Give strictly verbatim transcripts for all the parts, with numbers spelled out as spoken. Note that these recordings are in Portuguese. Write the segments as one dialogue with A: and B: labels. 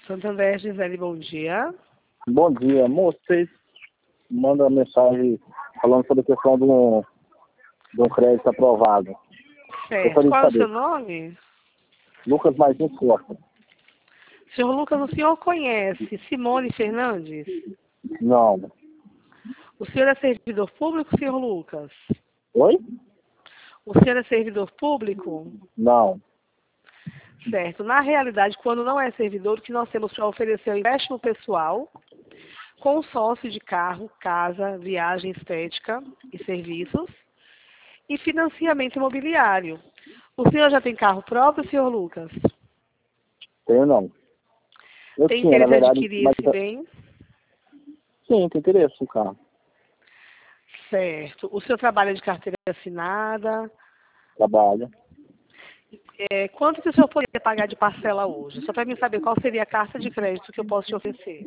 A: Santander, Gisele, bom dia.
B: Bom dia, moço. Vocês mandam mensagem falando sobre a questão de um, de um crédito aprovado.
A: Certo. Qual é o seu nome?
B: Lucas Martins Costa.
A: Senhor Lucas, o senhor conhece Simone Fernandes?
B: Não.
A: O senhor é servidor público, senhor Lucas?
B: Oi?
A: O senhor é servidor público?
B: Não.
A: Certo. Na realidade, quando não é servidor, o que nós temos para oferecer é o empréstimo pessoal, consórcio de carro, casa, viagem estética e serviços, e financiamento imobiliário. O senhor já tem carro próprio, senhor Lucas?
B: Tenho não. Eu
A: Tem
B: tinha,
A: interesse
B: na
A: em
B: verdade,
A: adquirir
B: mas...
A: esse bem?
B: Sim, tem interesse no carro.
A: Certo. O senhor trabalha de carteira assinada?
B: Trabalho.
A: É, quanto que o senhor poderia pagar de parcela hoje? Só para mim saber qual seria a carta de crédito que eu posso te oferecer.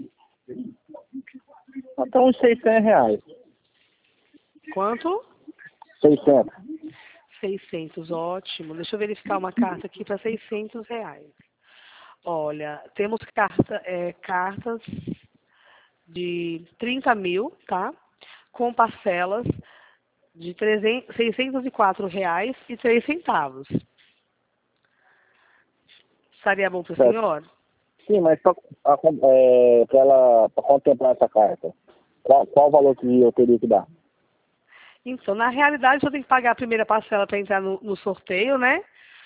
B: Até uns seiscentos reais.
A: Quanto?
B: seiscentos.
A: seiscentos, ótimo. Deixa eu verificar uma carta aqui para seiscentos reais. Olha, temos carta, é, cartas de trinta mil, tá? Com parcelas de trezentos, seiscentos e quatro reais e três centavos. Estaria bom para o senhor?
B: Sim, mas para é, ela pra contemplar essa carta, qual, qual o valor que eu teria que dar?
A: Então, na realidade, eu tenho que pagar a primeira parcela para entrar no, no sorteio, né?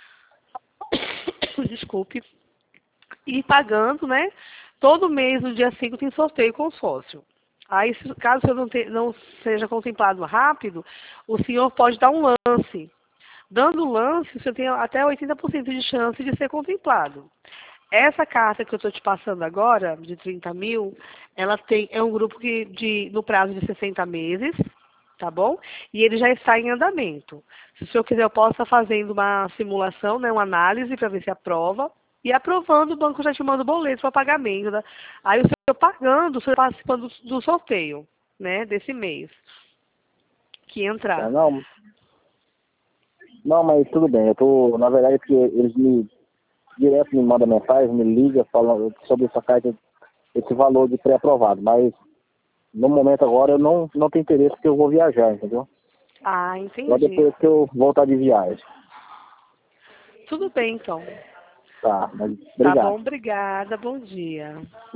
A: Desculpe. E pagando, né? Todo mês, no dia cinco, tem sorteio com o sócio. Aí, se, caso o senhor não, te, não seja contemplado rápido, o senhor pode dar um lance. Dando o lance, o senhor tem até oitenta por cento de chance de ser contemplado. Essa carta que eu estou te passando agora, de trinta mil, ela tem, é um grupo que de, no prazo de sessenta meses, tá bom? E ele já está em andamento. Se o senhor quiser, eu posso estar fazendo uma simulação, né, uma análise para ver se aprova. E aprovando, o banco já te manda o boleto para pagamento. Né? Aí o senhor pagando, o senhor participando do, do sorteio, né, desse mês. Que entrar.
B: Não, não, mas tudo bem. Eu tô, na verdade, porque eles me direto me mandam mensagem, me ligam falando sobre essa carta, esse valor de pré-aprovado. Mas no momento agora eu não, não tenho interesse porque eu vou viajar, entendeu?
A: Ah, entendi.
B: Só depois que eu voltar de viagem.
A: Tudo bem, então.
B: Tá, mas
A: Tá
B: obrigado.
A: bom, obrigada. Bom dia.